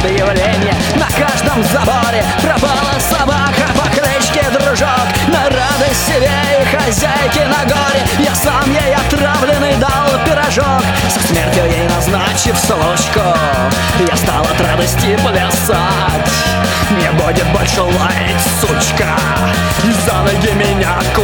объявление на каждом заборе. Пропала собака по кличке Дружок, на радость себе и хозяйке на горе. Я сам ей отравленный дал пирожок, со смертью ей назначив случку. Я стал от радости плясать, не будет больше лаять, сучка. И за ноги меня